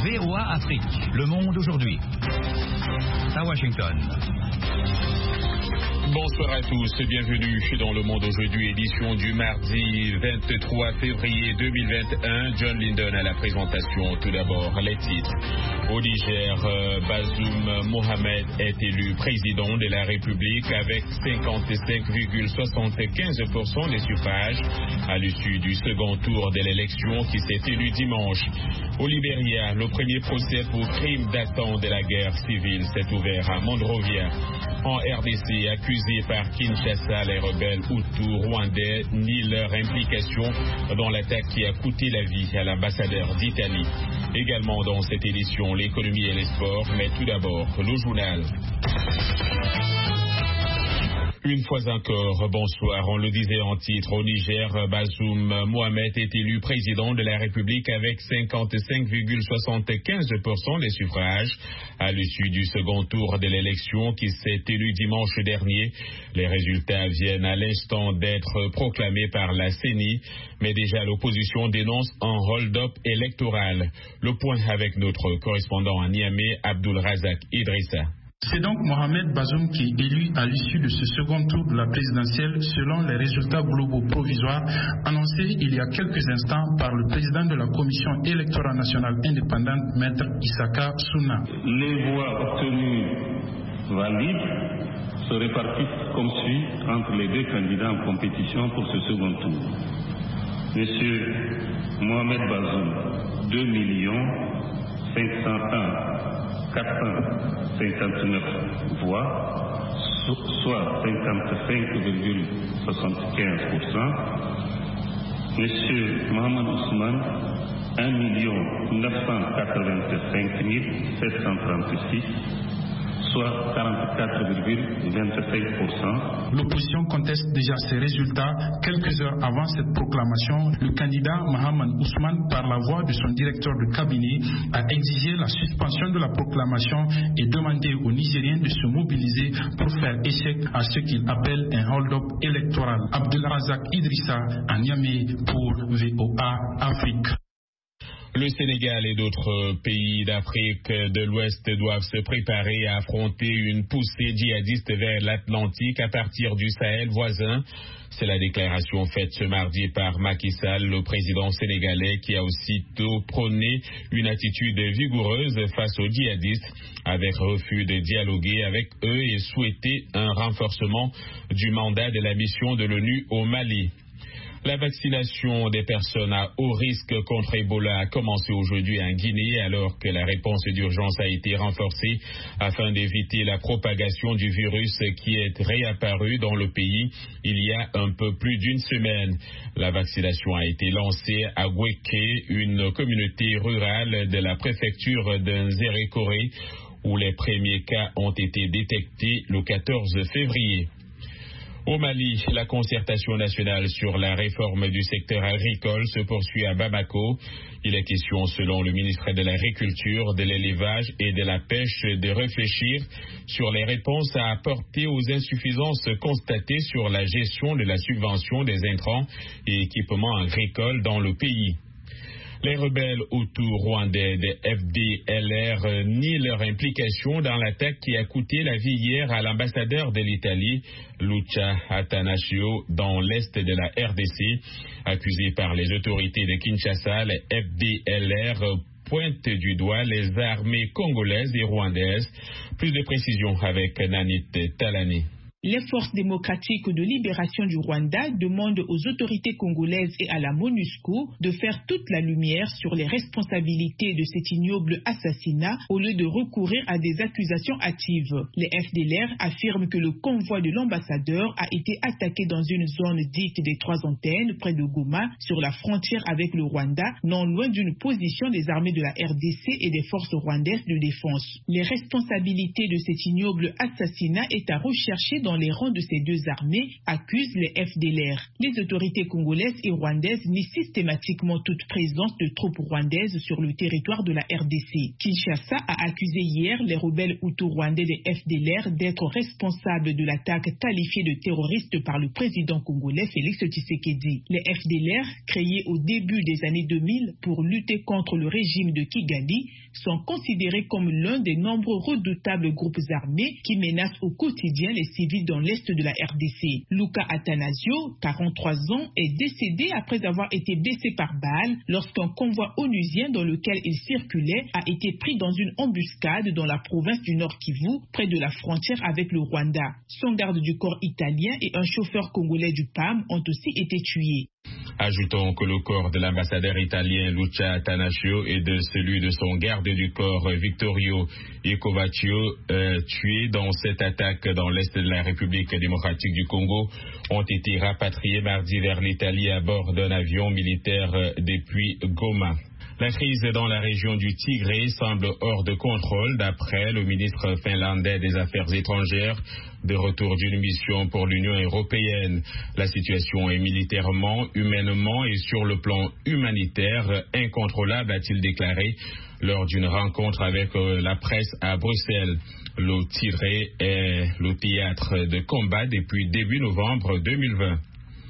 VOA Afrique. Le monde aujourd'hui. À Washington. Bonsoir à tous et bienvenue dans Le Monde aujourd'hui, édition du mardi 23 février 2021. John Linden à la présentation. Tout d'abord, les titres. Au Niger, Bazoum Mohamed est élu président de la République avec 55,75% des suffrages à l'issue du second tour de l'élection qui s'est tenu dimanche. Au Libéria, le premier procès pour crime datant de la guerre civile s'est ouvert à Monrovia. En RDC, accusés par Kinshasa, les rebelles Hutus rwandais nient leur implication dans l'attaque qui a coûté la vie à l'ambassadeur d'Italie. Également dans cette édition, l'économie et les sports, mais tout d'abord, le journal. Une fois encore, bonsoir. On le disait en titre, au Niger, Bazoum Mohamed est élu président de la République avec 55,75% des suffrages à l'issue du second tour de l'élection qui s'est tenu dimanche dernier. Les résultats viennent à l'instant d'être proclamés par la CENI, mais déjà l'opposition dénonce un hold-up électoral. Le point avec notre correspondant à Niamey, Abdul Razak Idrissa. C'est donc Mohamed Bazoum qui est élu à l'issue de ce second tour de la présidentielle selon les résultats globaux provisoires annoncés il y a quelques instants par le président de la Commission électorale nationale indépendante, Maître Issaka Souna. Les voix obtenues valides se répartissent comme suit entre les deux candidats en compétition pour ce second tour. Monsieur Mohamed Bazoum, 2 501 459 voix, soit 55,75%. Monsieur Mohamed Ousmane, 1 985 736, soit 44,25%. L'opposition conteste déjà ces résultats. Quelques heures avant cette proclamation, le candidat Mohamed Ousmane, par la voix de son directeur de cabinet, a exigé la suspension de la proclamation et demandé aux Nigériens de se mobiliser pour faire échec à ce qu'il appelle un hold-up électoral. Abdelrazak Idrissa à Niamey pour VOA Afrique. Le Sénégal et d'autres pays d'Afrique de l'Ouest doivent se préparer à affronter une poussée djihadiste vers l'Atlantique à partir du Sahel voisin. C'est la déclaration faite ce mardi par Macky Sall, le président sénégalais, qui a aussitôt prôné une attitude vigoureuse face aux djihadistes, avec refus de dialoguer avec eux et souhaité un renforcement du mandat de la mission de l'ONU au Mali. La vaccination des personnes à haut risque contre Ebola a commencé aujourd'hui en Guinée alors que la réponse d'urgence a été renforcée afin d'éviter la propagation du virus qui est réapparu dans le pays il y a un peu plus d'une semaine. La vaccination a été lancée à Gweke, une communauté rurale de la préfecture d'Nzérékoré où les premiers cas ont été détectés le 14 février. Au Mali, la concertation nationale sur la réforme du secteur agricole se poursuit à Bamako. Il est question, selon le ministre de l'Agriculture, de l'élevage et de la pêche, de réfléchir sur les réponses à apporter aux insuffisances constatées sur la gestion de la subvention des intrants et équipements agricoles dans le pays. Les rebelles Hutus rwandais de FDLR nient leur implication dans l'attaque qui a coûté la vie hier à l'ambassadeur de l'Italie, Luca Attanasio, dans l'est de la RDC. Accusés par les autorités de Kinshasa, les FDLR pointent du doigt les armées congolaises et rwandaises. Plus de précisions avec Nanit Talani. Les forces démocratiques de libération du Rwanda demandent aux autorités congolaises et à la MONUSCO de faire toute la lumière sur les responsabilités de cet ignoble assassinat au lieu de recourir à des accusations hâtives. Les FDLR affirment que le convoi de l'ambassadeur a été attaqué dans une zone dite des 3 antennes près de Goma sur la frontière avec le Rwanda, non loin d'une position des armées de la RDC et des forces rwandaises de défense. Les responsabilités de cet ignoble assassinat est à rechercher dans les rangs de ces deux armées, accusent les FDLR. Les autorités congolaises et rwandaises nient systématiquement toute présence de troupes rwandaises sur le territoire de la RDC. Kinshasa a accusé hier les rebelles hutus-rwandais des FDLR d'être responsables de l'attaque qualifiée de terroriste par le président congolais Félix Tshisekedi. Les FDLR, créés au début des années 2000 pour lutter contre le régime de Kigali, sont considérés comme l'un des nombreux redoutables groupes armés qui menacent au quotidien les civils dans l'est de la RDC. Luka Atanasio, 43 ans, est décédé après avoir été blessé par balle lorsqu'un convoi onusien dans lequel il circulait a été pris dans une embuscade dans la province du Nord Kivu, près de la frontière avec le Rwanda. Son garde du corps italien et un chauffeur congolais du PAM ont aussi été tués. Ajoutons que le corps de l'ambassadeur italien Luca Atanasio et de celui de son garde du corps Vittorio Icovaccio, tués dans cette attaque dans l'est de la République démocratique du Congo, ont été rapatriés mardi vers l'Italie à bord d'un avion militaire depuis Goma. La crise dans la région du Tigré semble hors de contrôle d'après le ministre finlandais des Affaires étrangères, de retour d'une mission pour l'Union européenne. La situation est militairement, humainement et sur le plan humanitaire incontrôlable, a-t-il déclaré lors d'une rencontre avec la presse à Bruxelles. Le Tigré est le théâtre de combat depuis début novembre 2020.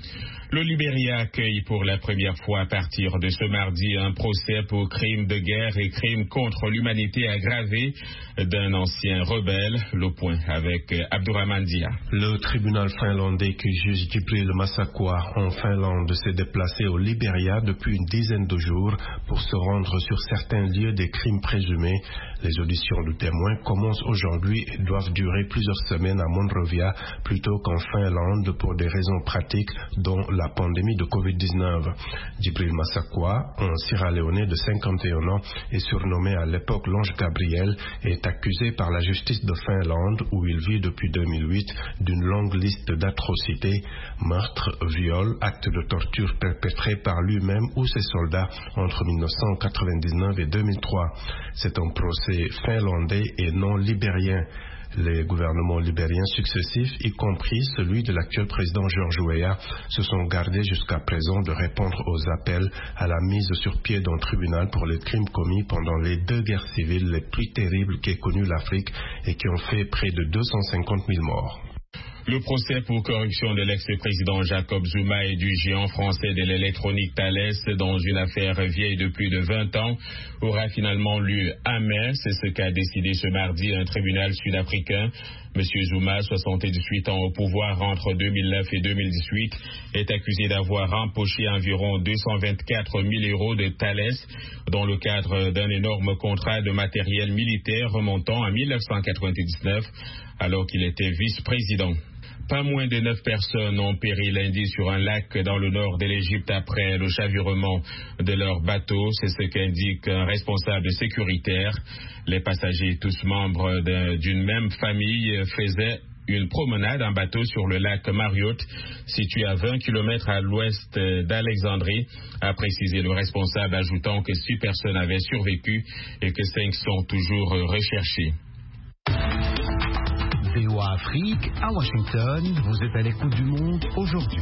Le Libéria accueille pour la première fois à partir de ce mardi un procès pour crimes de guerre et crimes contre l'humanité aggravés d'un ancien rebelle. Le point avec Abdourahmane Dia. Le tribunal finlandais qui juge Djibril Massakwa en Finlande s'est déplacé au Libéria depuis une dizaine de jours pour se rendre sur certains lieux des crimes présumés. Les auditions de témoins commencent aujourd'hui et doivent durer plusieurs semaines à Monrovia plutôt qu'en Finlande pour des raisons pratiques dont la pandémie de Covid-19. Djibril Massakwa, un Sierra-Léonais de 51 ans et surnommé à l'époque l'Ange Gabriel, est accusé par la justice de Finlande, où il vit depuis 2008, d'une longue liste d'atrocités, meurtres, viols, actes de torture perpétrés par lui-même ou ses soldats entre 1999 et 2003. C'est un procès finlandais et non libérien. Les gouvernements libériens successifs, y compris celui de l'actuel président George Weah, se sont gardés jusqu'à présent de répondre aux appels à la mise sur pied d'un tribunal pour les crimes commis pendant les deux guerres civiles les plus terribles qu'ait connues l'Afrique et qui ont fait près de 250 000 morts. Le procès pour corruption de l'ex-président Jacob Zuma et du géant français de l'électronique Thales dans une affaire vieille de plus de 20 ans aura finalement lieu à mai. C'est ce qu'a décidé ce mardi un tribunal sud-africain. Monsieur Zuma, 78 ans au pouvoir entre 2009 et 2018, est accusé d'avoir empoché environ 224 000 euros de Thales dans le cadre d'un énorme contrat de matériel militaire remontant à 1999 alors qu'il était vice-président. Pas moins de 9 personnes ont péri lundi sur un lac dans le nord de l'Égypte après le chavirement de leur bateau. C'est ce qu'indique un responsable sécuritaire. Les passagers, tous membres d'une même famille, faisaient une promenade en bateau sur le lac Mariotte, situé à 20 km à l'ouest d'Alexandrie, a précisé le responsable, ajoutant que 6 personnes avaient survécu et que 5 sont toujours recherchées. VOA Afrique, à Washington, vous êtes à l'écoute du monde aujourd'hui.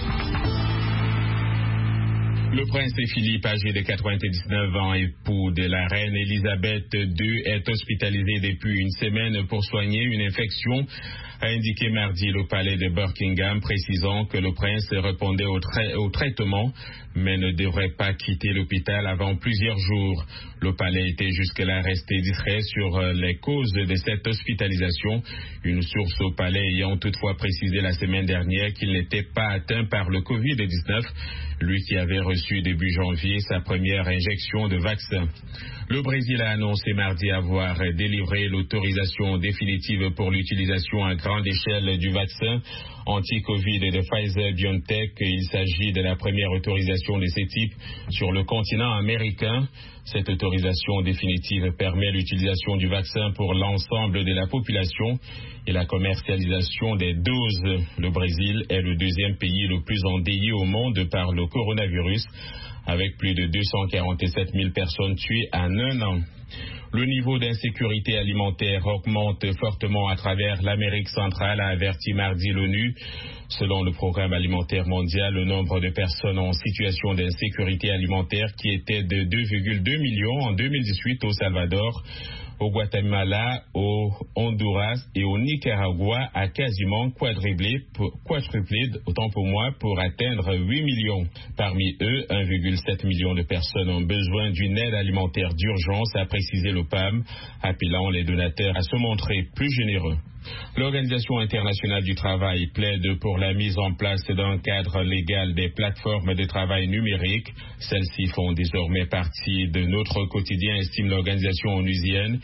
Le prince Philippe, âgé de 99 ans, époux de la reine Elisabeth II, est hospitalisé depuis une semaine pour soigner une infection, a indiqué mardi le palais de Buckingham, précisant que le prince répondait au traitement, mais ne devrait pas quitter l'hôpital avant plusieurs jours. Le palais était jusque-là resté discret sur les causes de cette hospitalisation, une source au palais ayant toutefois précisé la semaine dernière qu'il n'était pas atteint par le Covid-19, lui qui avait reçu début janvier sa première injection de vaccin. Le Brésil a annoncé mardi avoir délivré l'autorisation définitive pour l'utilisation à grande échelle du vaccin anti-Covid de Pfizer-BioNTech. Il s'agit de la première autorisation de ce type sur le continent américain. Cette autorisation définitive permet l'utilisation du vaccin pour l'ensemble de la population et la commercialisation des doses. Le Brésil est le deuxième pays le plus endeuillé au monde par le coronavirus, avec plus de 247 000 personnes tuées en un an. Le niveau d'insécurité alimentaire augmente fortement à travers l'Amérique centrale, a averti mardi l'ONU. Selon le Programme alimentaire mondial, le nombre de personnes en situation d'insécurité alimentaire qui était de 2,2 millions en 2018 au Salvador, au Guatemala, au Honduras et au Nicaragua a quasiment quadruplé, autant pour moi, pour atteindre 8 millions. Parmi eux, 1,7 million de personnes ont besoin d'une aide alimentaire d'urgence, a précisé le PAM, appelant les donateurs à se montrer plus généreux. L'Organisation internationale du travail plaide pour la mise en place d'un cadre légal des plateformes de travail numérique. Celles-ci font désormais partie de notre quotidien, estime l'organisation onusienne.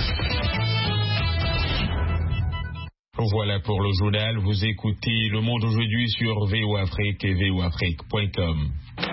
Voilà pour le journal. Vous écoutez Le Monde aujourd'hui sur VOA Afrique et voafrique.com.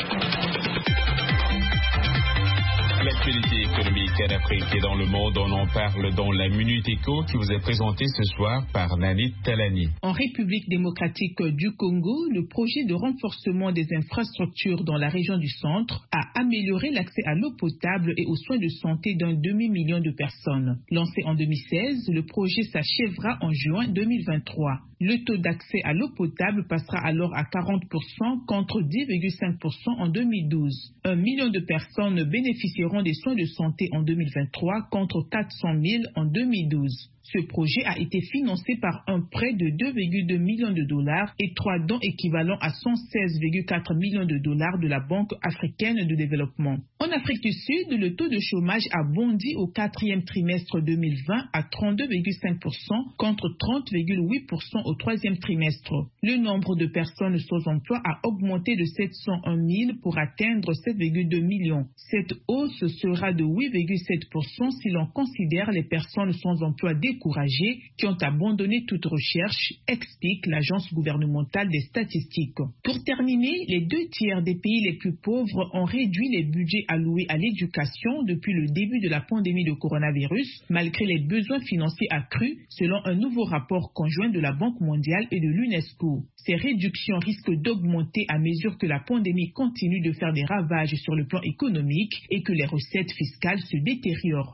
L'actualité économique en Afrique et dans le monde, on en parle dans la Minute Éco qui vous est présentée ce soir par Nanit Talani. En République démocratique du Congo, le projet de renforcement des infrastructures dans la région du centre a amélioré l'accès à l'eau potable et aux soins de santé d'un demi-million de personnes. Lancé en 2016, le projet s'achèvera en juin 2023. Le taux d'accès à l'eau potable passera alors à 40% contre 10,5% en 2012. 1 million de personnes bénéficieront des soins de santé en 2023 contre 400 000 en 2012. Ce projet a été financé par un prêt de 2,2 millions de dollars et 3 dons équivalents à 116,4 millions de dollars de la Banque africaine de développement. En Afrique du Sud, le taux de chômage a bondi au 4e trimestre 2020 à 32,5% contre 30,8% au 3e trimestre. Le nombre de personnes sans emploi a augmenté de 701 000 pour atteindre 7,2 millions. Cette hausse sera de 8,7% si l'on considère les personnes sans emploi découragées qui ont abandonné toute recherche, explique l'agence gouvernementale des statistiques. Pour terminer, les 2 tiers des pays les plus pauvres ont réduit les budgets alloués à l'éducation depuis le début de la pandémie de coronavirus, malgré les besoins financiers accrus, selon un nouveau rapport conjoint de la Banque mondiale et de l'UNESCO. Ces réductions risquent d'augmenter à mesure que la pandémie continue de faire des ravages sur le plan économique et que les recettes fiscales se détériorent.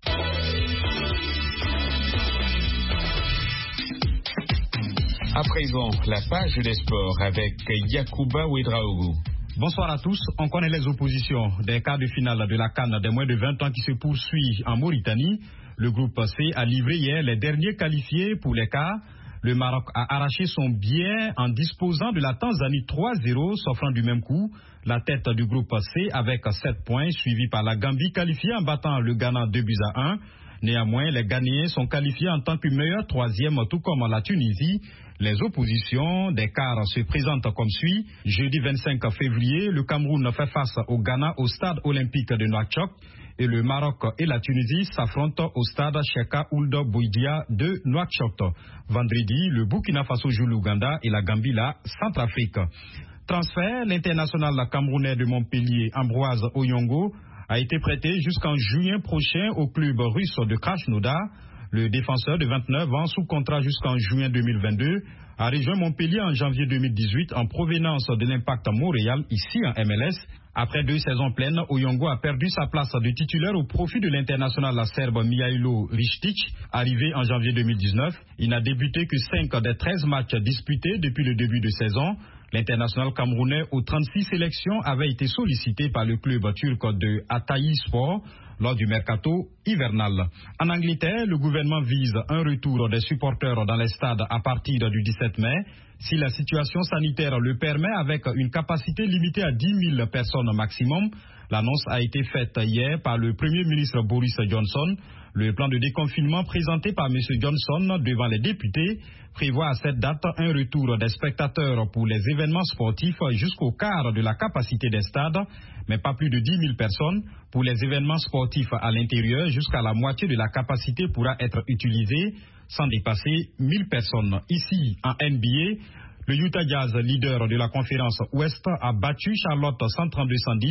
À présent, la page des sports avec Yacouba Ouedraogo. Bonsoir à tous. On connaît les oppositions des quarts de finale de la CAN des moins de 20 ans qui se poursuit en Mauritanie. Le groupe C a livré hier les derniers qualifiés pour les quarts. Le Maroc a arraché son billet en disposant de la Tanzanie 3-0, s'offrant du même coup la tête du groupe C avec 7 points, suivi par la Gambie qualifiée en battant le Ghana 2-1. Néanmoins, les Ghanéens sont qualifiés en tant que meilleur 3e, tout comme la Tunisie. Les oppositions des quarts se présentent comme suit. Jeudi 25 février, le Cameroun fait face au Ghana au stade olympique de Nouakchott et le Maroc et la Tunisie s'affrontent au stade Cheka Ould Bouidia de Nouakchott. Vendredi, le Burkina Faso joue l'Ouganda et la Gambie la Centrafrique. Transfert, l'international camerounais de Montpellier, Ambroise Oyongo, a été prêté jusqu'en juin prochain au club russe de Krasnodar. Le défenseur de 29 ans, sous contrat jusqu'en juin 2022, a rejoint Montpellier en janvier 2018 en provenance de l'Impact Montréal, ici en MLS. Après 2 saisons pleines, Oyongo a perdu sa place de titulaire au profit de l'international serbe Mihailo Ristic, arrivé en janvier 2019. Il n'a débuté que 5 des 13 matchs disputés depuis le début de saison. L'international camerounais aux 36 sélections avait été sollicité par le club turc de Hatay Sport lors du mercato hivernal. En Angleterre, le gouvernement vise un retour des supporters dans les stades à partir du 17 mai, si la situation sanitaire le permet, avec une capacité limitée à 10 000 personnes maximum. L'annonce a été faite hier par le Premier ministre Boris Johnson. Le plan de déconfinement présenté par M. Johnson devant les députés prévoit à cette date un retour des spectateurs pour les événements sportifs jusqu'au quart de la capacité des stades, mais pas plus de 10 000 personnes. Pour les événements sportifs à l'intérieur, jusqu'à la moitié de la capacité pourra être utilisée sans dépasser 1000 personnes. Ici, en NBA, le Utah Jazz, leader de la conférence Ouest, a battu Charlotte 132-110.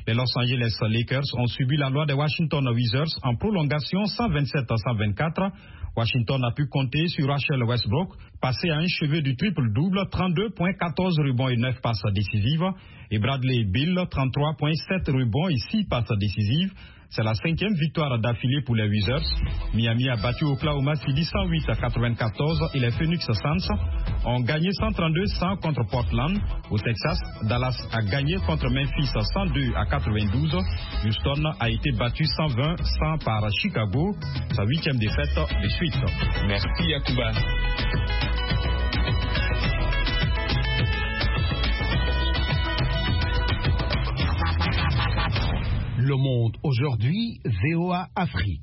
Les Los Angeles Lakers ont subi la loi des Washington Wizards en prolongation 127-124. Washington a pu compter sur Russell Westbrook, passé à un chevet du triple-double, 32 points, 14 rebonds et 9 passes décisives, et Bradley Beal, 33 points, 7 rebonds et 6 passes décisives. C'est la 5e victoire d'affilée pour les Wizards. Miami a battu Oklahoma City 108-94 et les Phoenix Suns ont gagné 132-100 contre Portland. Au Texas, Dallas a gagné contre Memphis 102-92. Houston a été battu 120-100 par Chicago, sa 8e défaite de suite. Merci Yacouba. Le Monde aujourd'hui, VOA Afrique.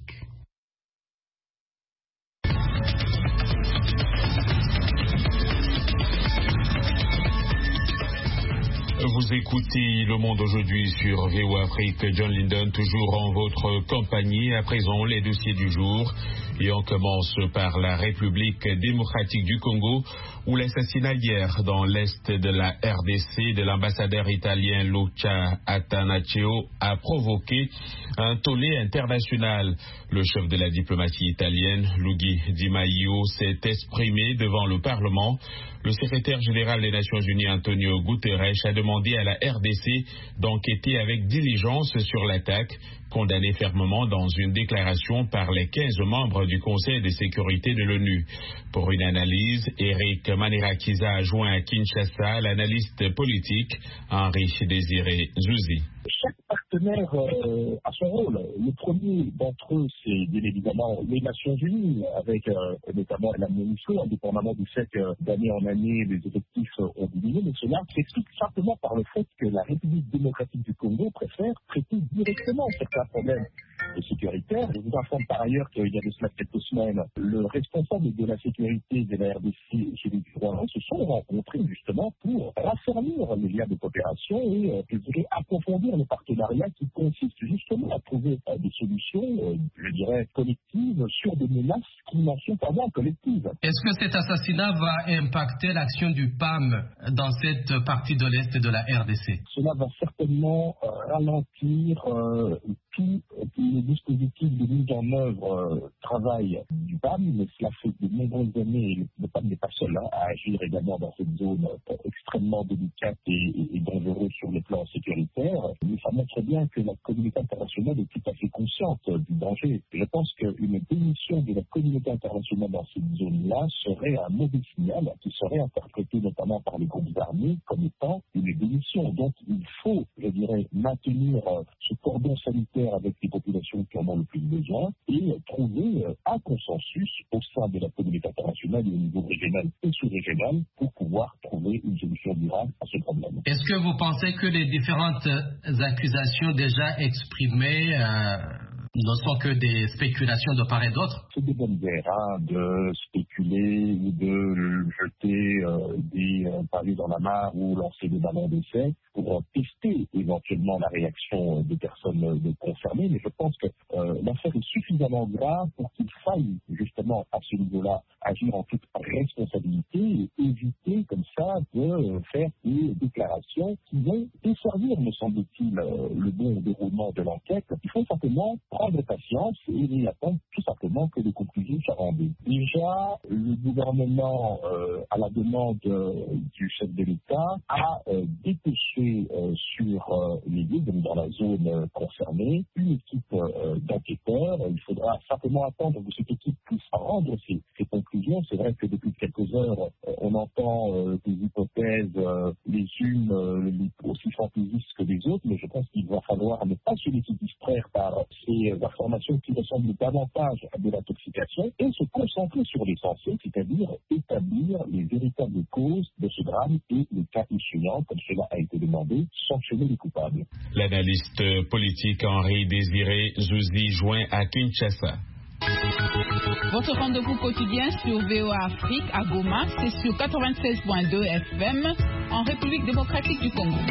Vous écoutez Le Monde aujourd'hui sur VOA Afrique. John Linden, toujours en votre compagnie. À présent, les dossiers du jour. Et on commence par la République démocratique du Congo, où l'assassinat hier dans l'est de la RDC de l'ambassadeur italien Luca Attanasio a provoqué un tollé international. Le chef de la diplomatie italienne, Luigi Di Maio, s'est exprimé devant le Parlement. Le secrétaire général des Nations Unies, Antonio Guterres, a demandé à la RDC d'enquêter avec diligence sur l'attaque, condamné fermement dans une déclaration par les 15 membres du Conseil de sécurité de l'ONU. Pour une analyse, Eric Manirakiza a joint à Kinshasa l'analyste politique Henri Désiré Zouzi. Chaque partenaire a son rôle. Le premier d'entre eux, c'est bien évidemment les Nations Unies, avec notamment la MONUSCO, indépendamment du fait que d'année en année, les effectifs ont diminué. Mais cela s'explique simplement par le fait que la République démocratique du Congo préfère traiter directement certains problèmes sécuritaires. Je vous informe par ailleurs qu'il y a de cela quelques semaines, le responsable de la sécurité de la RDC, celui du Rwanda, se sont rencontrés justement pour raffermir les liens de coopération et, je dirais, approfondir le partenariat qui consiste justement à trouver des solutions, je dirais, collectives sur des menaces qui n'en sont pas moins collectives. Est-ce que cet assassinat va impacter l'action du PAM dans cette partie de l'Est de la RDC? Cela va certainement ralentir tous les dispositifs de mise en œuvre travail du PAM, mais cela fait de nombreuses années, et le PAM n'est pas seul à agir également dans cette zone extrêmement délicate et dangereuse sur le plan sécuritaire. Mais ça montre bien que la communauté internationale est tout à fait consciente du danger. Je pense qu'une démission de la communauté internationale dans cette zone-là serait un mauvais signal qui serait interprété notamment par les groupes armés comme étant une démission. Donc il faut, je dirais, maintenir ce cordon sanitaire avec les populations qui en ont le plus besoin et trouver un consensus au sein de la communauté internationale et au niveau régional et sous-régional pour pouvoir trouver une solution durable à ce problème. Est-ce que vous pensez que les différentes accusations déjà exprimées ne sont que des spéculations de part et d'autre? C'est des bonnes guerres, de spéculer ou de jeter des pavés dans la mare ou lancer des ballons d'essai pour tester éventuellement la réaction des personnes concernées. Mais je pense que l'affaire est suffisamment grave pour qu'il faille justement à ce niveau-là agir en toute responsabilité et éviter comme ça de faire des déclarations qui vont desservir, me semble-t-il, le bon déroulement de l'enquête. Il faut simplement prendre patience et attendre tout simplement que les conclusions soient rendues. Déjà, le gouvernement, à la demande du chef de l'État, a dépêché sur les lieux, donc dans la zone concernée, une équipe d'enquêteurs. Il faudra simplement attendre que cette équipe puisse rendre ses conclusions. C'est vrai que depuis quelques heures, on entend des hypothèses, les unes aussi fantaisistes que les autres, mais je pense qu'il va falloir ne pas se laisser distraire par ces informations qui ressemblent davantage à de l'intoxication et se concentrer sur l'essentiel, c'est-à-dire établir les véritables causes de ce drame et, le cas échéant, comme cela a été demandé, sanctionner les coupables. L'analyste politique Henri Désiré Zouzi joint à Kinshasa. Votre rendez-vous quotidien sur VOA Afrique à Goma, c'est sur 96.2 FM en République démocratique du Congo.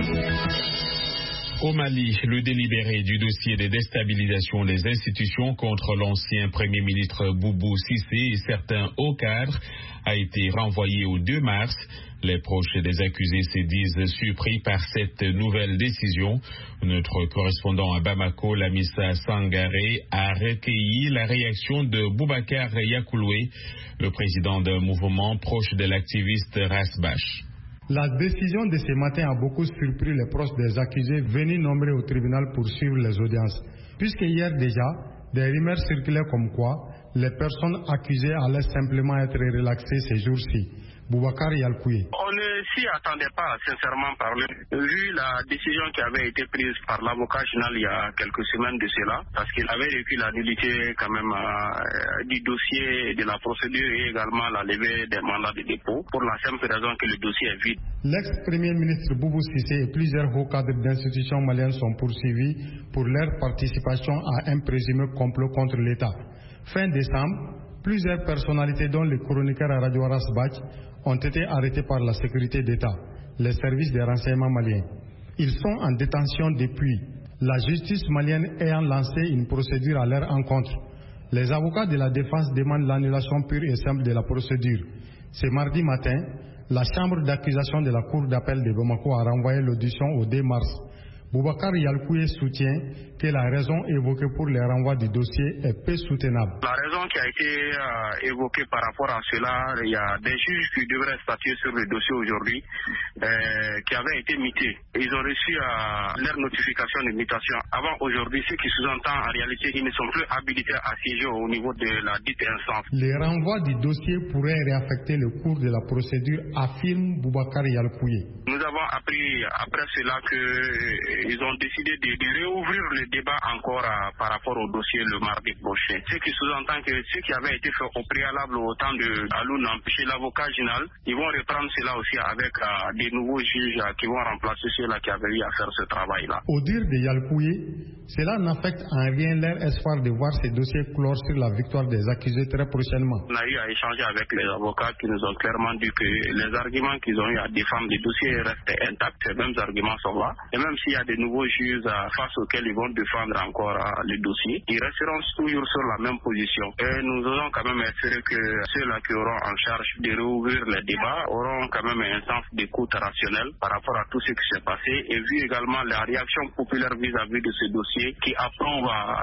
Au Mali, le délibéré du dossier de déstabilisation des institutions contre l'ancien Premier ministre Boubou Cissé et certains hauts cadres a été renvoyé au 2 mars. Les proches des accusés se disent surpris par cette nouvelle décision. Notre correspondant à Bamako, Lamissa Sangaré, a recueilli la réaction de Boubacar Yakouloué, le président d'un mouvement proche de l'activiste Rasbach. La décision de ce matin a beaucoup surpris les proches des accusés venus nombreux au tribunal pour suivre les audiences. Puisque hier déjà, des rumeurs circulaient comme quoi les personnes accusées allaient simplement être relaxées ces jours-ci. Boubacar Yakouloué. On ne s'y attendait pas, sincèrement parlé. Vu la décision qui avait été prise par l'avocat général il y a quelques semaines de cela, parce qu'il avait requis la nullité quand même du dossier de la procédure et également la levée des mandats de dépôt, pour la simple raison que le dossier est vide. L'ex-premier ministre Boubou Cissé et plusieurs hauts cadres d'institutions maliennes sont poursuivis pour leur participation à un présumé complot contre l'État. Fin décembre, plusieurs personnalités dont le chroniqueur à Radio Rasbach ont été arrêtés par la sécurité d'État, les services des renseignements maliens. Ils sont en détention depuis, la justice malienne ayant lancé une procédure à leur encontre. Les avocats de la défense demandent l'annulation pure et simple de la procédure. Ce mardi matin, la chambre d'accusation de la cour d'appel de Bamako a renvoyé l'audition au 2 mars. Boubacar Yakouloué soutient que la raison évoquée pour le renvoi du dossier est peu soutenable. La raison qui a été évoquée par rapport à cela, il y a des juges qui devraient statuer sur le dossier aujourd'hui qui avaient été mutés. Ils ont reçu leur notification de mutation avant aujourd'hui, ce qui sous-entend en réalité qu'ils ne sont plus habilités à siéger au niveau de la dite instance. Le renvoi du dossier pourrait réaffecter le cours de la procédure, affirme Boubacar Yakouloué. Nous avons appris après cela qu'ils ont décidé de réouvrir le débat encore par rapport au dossier le mardi prochain. Ce qui sous-entend que ce qui avait été fait au préalable au temps de Alou Nampi chez l'avocat général, ils vont reprendre cela aussi avec des nouveaux juges qui vont remplacer ceux-là qui avaient eu à faire ce travail-là. Au dire de Yakouloué, cela n'affecte en rien leur espoir de voir ces dossiers clore sur la victoire des accusés très prochainement. On a eu à échanger avec les avocats qui nous ont clairement dit que les arguments qu'ils ont eu à défendre les dossiers restent intacts, ces mêmes arguments sont là. Et même s'il y a des nouveaux juges face auxquels ils vont défendre encore le dossier, ils resteront toujours sur la même position. Et nous allons quand même espérer que ceux-là qui auront en charge de réouvrir les débats auront quand même un sens d'écoute rationnel par rapport à tout ce qui s'est passé, et vu également la réaction populaire vis-à-vis de ce dossier qui approuve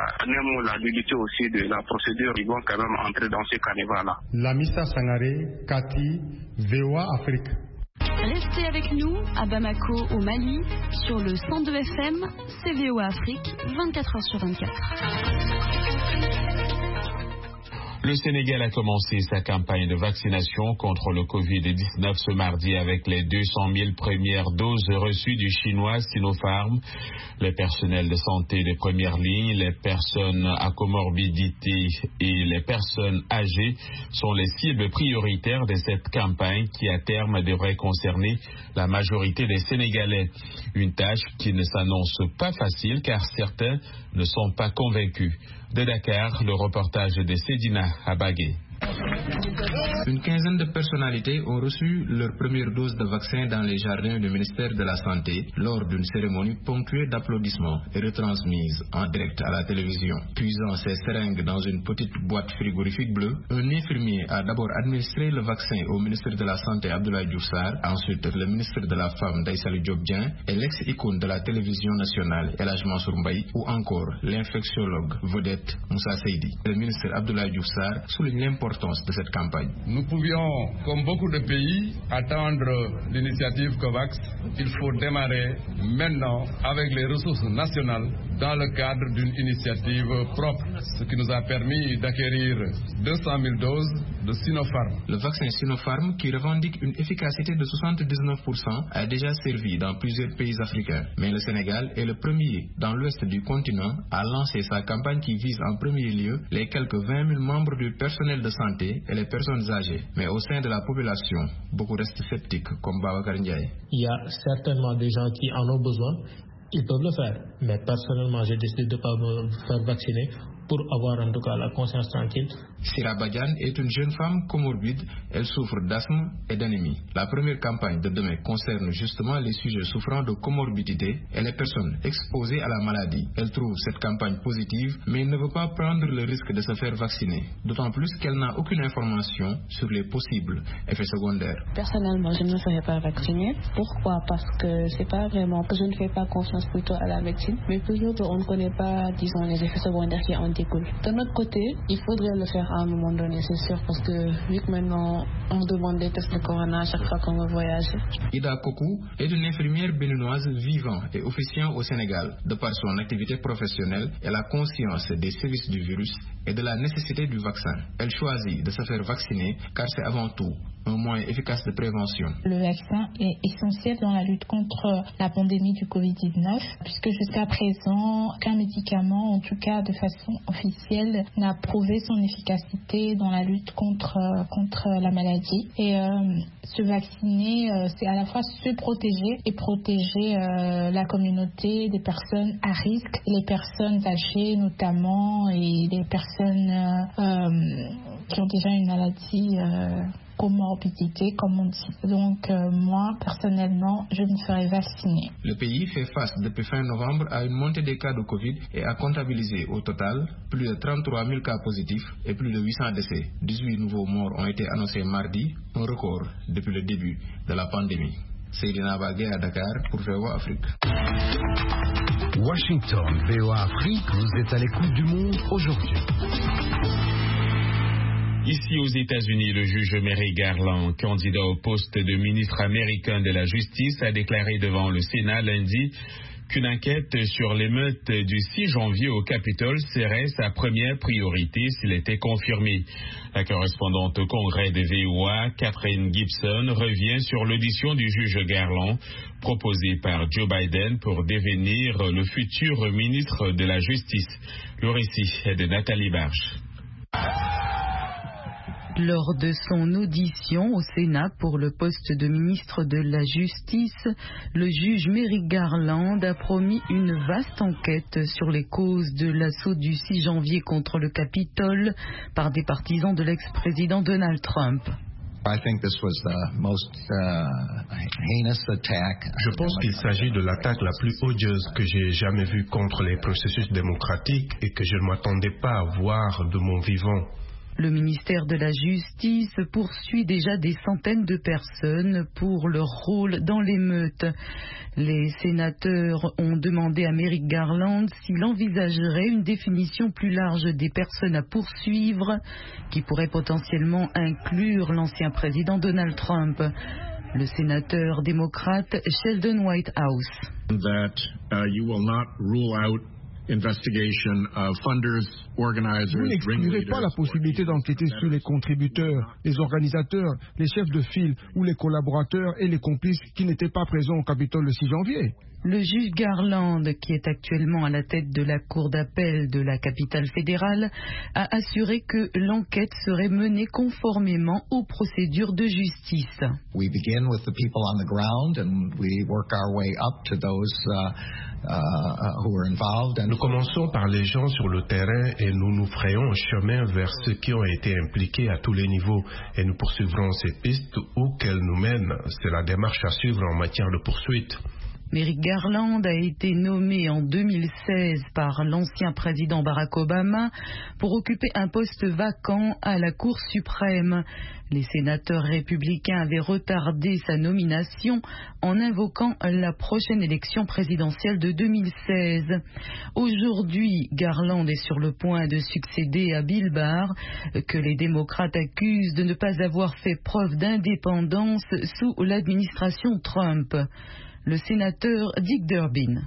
la nullité aussi de la procédure, ils vont quand même entrer dans ce carnaval-là. Lamissa Sangaré, Kati, VOA Afrique. Restez avec nous à Bamako au Mali sur le 102 FM, c'est VOA Afrique, 24h sur 24. Le Sénégal a commencé sa campagne de vaccination contre le Covid-19 ce mardi avec les 200 000 premières doses reçues du chinois Sinopharm. Les personnels de santé de première ligne, les personnes à comorbidité et les personnes âgées sont les cibles prioritaires de cette campagne qui à terme devrait concerner la majorité des Sénégalais. Une tâche qui ne s'annonce pas facile car certains ne sont pas convaincus. De Dakar, le reportage de Sedina Abagué. Une quinzaine de personnalités ont reçu leur première dose de vaccin dans les jardins du ministère de la Santé lors d'une cérémonie ponctuée d'applaudissements et retransmise en direct à la télévision. Puisant ses seringues dans une petite boîte frigorifique bleue, un infirmier a d'abord administré le vaccin au ministre de la Santé Abdoulaye Diouf Sarr, ensuite le ministre de la Femme Daïssaly Diop Dieng et l'ex-icône de la télévision nationale El Hadj Mansour Mbaye, ou encore l'infectiologue vedette Moussa Seydi. Le ministre Abdoulaye Diouf Sarr souligne l'importance de cette campagne. Nous pouvions, comme beaucoup de pays, attendre l'initiative COVAX. Il faut démarrer maintenant avec les ressources nationales dans le cadre d'une initiative propre, ce qui nous a permis d'acquérir 200 000 doses de Sinopharm. Le vaccin Sinopharm, qui revendique une efficacité de 79%, a déjà servi dans plusieurs pays africains. Mais le Sénégal est le premier dans l'ouest du continent à lancer sa campagne qui vise en premier lieu les quelques 20 000 membres du personnel de santé et les personnes âgées. Mais au sein de la population, beaucoup restent sceptiques, comme Babacar Ndiaye. Il y a certainement des gens qui en ont besoin. Ils peuvent le faire, mais personnellement, j'ai décidé de ne pas me faire vacciner pour avoir en tout cas la conscience tranquille. Sira Badiane est une jeune femme comorbide. Elle souffre d'asthme et d'anémie. La première campagne de demain concerne justement les sujets souffrant de comorbidité et les personnes exposées à la maladie. Elle trouve cette campagne positive, mais ne veut pas prendre le risque de se faire vacciner. D'autant plus qu'elle n'a aucune information sur les possibles effets secondaires. Personnellement, je ne me ferai pas vacciner. Pourquoi? Parce que c'est pas vraiment que je ne fais pas confiance plutôt à la médecine, mais toujours on ne connaît pas, disons, les effets secondaires qui en découlent. De notre côté, il faudrait le faire à un moment donné, c'est sûr, parce que vu que maintenant on demande des tests de corona à chaque fois qu'on veut voyager. Ida Kokou est une infirmière béninoise vivant et officiant au Sénégal. De par son activité professionnelle, elle a conscience des sévices du virus et de la nécessité du vaccin. Elle choisit de se faire vacciner car c'est avant tout un moyen efficace de prévention. Le vaccin est essentiel dans la lutte contre la pandémie du Covid-19, puisque jusqu'à présent, aucun médicament, en tout cas de façon officielle, n'a prouvé son efficacité dans la lutte contre la maladie. Et se vacciner, c'est à la fois se protéger et protéger la communauté des personnes à risque, les personnes âgées notamment, et les personnes qui ont déjà une maladie comorbidité, comme on dit. Donc moi, personnellement, je me ferai vacciner. Le pays fait face depuis fin novembre à une montée des cas de Covid et a comptabilisé au total plus de 33 000 cas positifs et plus de 800 décès. 18 nouveaux morts ont été annoncés mardi, un record depuis le début de la pandémie. Seydina Bagué à Dakar pour VOA Afrique. Washington, VOA Afrique, vous êtes à l'écoute du monde aujourd'hui. Ici aux États-Unis, le juge Merrick Garland, candidat au poste de ministre américain de la Justice, a déclaré devant le Sénat lundi qu'une enquête sur l'émeute du 6 janvier au Capitole serait sa première priorité s'il était confirmé. La correspondante au Congrès de VOA, Catherine Gibson, revient sur l'audition du juge Garland, proposée par Joe Biden pour devenir le futur ministre de la Justice. Le récit est de Nathalie Barge. Lors de son audition au Sénat pour le poste de ministre de la Justice, le juge Merrick Garland a promis une vaste enquête sur les causes de l'assaut du 6 janvier contre le Capitole par des partisans de l'ex-président Donald Trump. Je pense qu'il s'agit de l'attaque la plus odieuse que j'ai jamais vue contre les processus démocratiques et que je ne m'attendais pas à voir de mon vivant. Le ministère de la Justice poursuit déjà des centaines de personnes pour leur rôle dans l'émeute. Les sénateurs ont demandé à Merrick Garland s'il envisagerait une définition plus large des personnes à poursuivre, qui pourrait potentiellement inclure l'ancien président Donald Trump. Le sénateur démocrate Sheldon Whitehouse. Vous n'exclurez pas la possibilité d'enquêter sur les contributeurs, les organisateurs, les chefs de file ou les collaborateurs et les complices qui n'étaient pas présents au Capitole le 6 janvier. Le juge Garland, qui est actuellement à la tête de la Cour d'appel de la capitale fédérale, a assuré que l'enquête serait menée conformément aux procédures de justice. We begin with the people on the ground and we work our way up to those who are involved. Nous commençons par les gens sur le terrain et nous frayons un chemin vers ceux qui ont été impliqués à tous les niveaux et nous poursuivrons ces pistes où qu'elles nous mènent. C'est la démarche à suivre en matière de poursuite. Merrick Garland a été nommé en 2016 par l'ancien président Barack Obama pour occuper un poste vacant à la Cour suprême. Les sénateurs républicains avaient retardé sa nomination en invoquant la prochaine élection présidentielle de 2016. Aujourd'hui, Garland est sur le point de succéder à Bill Barr, que les démocrates accusent de ne pas avoir fait preuve d'indépendance sous l'administration Trump. Le sénateur Dick Durbin.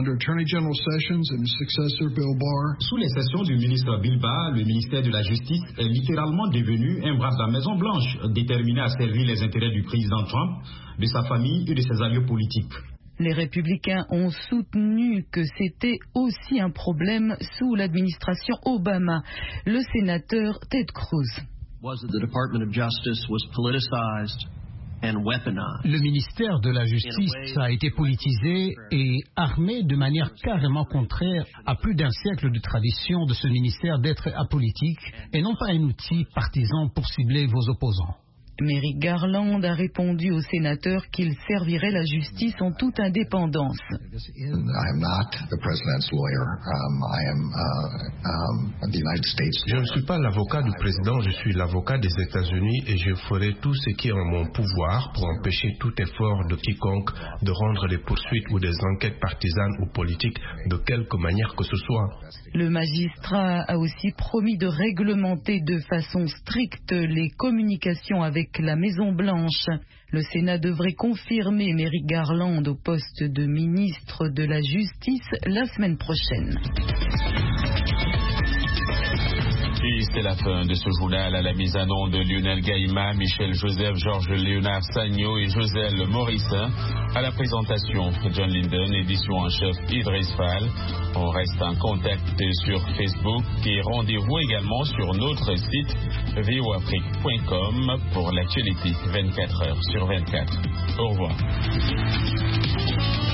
Sous les sessions du ministre Bill Barr, le ministère de la Justice est littéralement devenu un bras de la Maison-Blanche, déterminé à servir les intérêts du président Trump, de sa famille et de ses alliés politiques. Les républicains ont soutenu que c'était aussi un problème sous l'administration Obama. Le sénateur Ted Cruz. Le ministère de la Justice a été politisé et armé de manière carrément contraire à plus d'un siècle de tradition de ce ministère d'être apolitique et non pas un outil partisan pour cibler vos opposants. Merrick Garland a répondu aux sénateurs qu'il servirait la justice en toute indépendance. Je ne suis pas l'avocat du président, je suis l'avocat des États-Unis et je ferai tout ce qui est en mon pouvoir pour empêcher tout effort de quiconque de rendre des poursuites ou des enquêtes partisanes ou politiques de quelque manière que ce soit. Le magistrat a aussi promis de réglementer de façon stricte les communications avec la Maison-Blanche. Le Sénat devrait confirmer Merrick Garland au poste de ministre de la Justice la semaine prochaine. Et c'est la fin de ce journal. À la mise en onde de Lionel Gaïma, Michel Joseph, Georges Léonard Sagno et Joselle Morissin. À la présentation, John Linden, édition en chef Idriss Fall. On reste en contact sur Facebook et rendez-vous également sur notre site voafrique.com pour l'actualité 24 heures sur 24. Au revoir.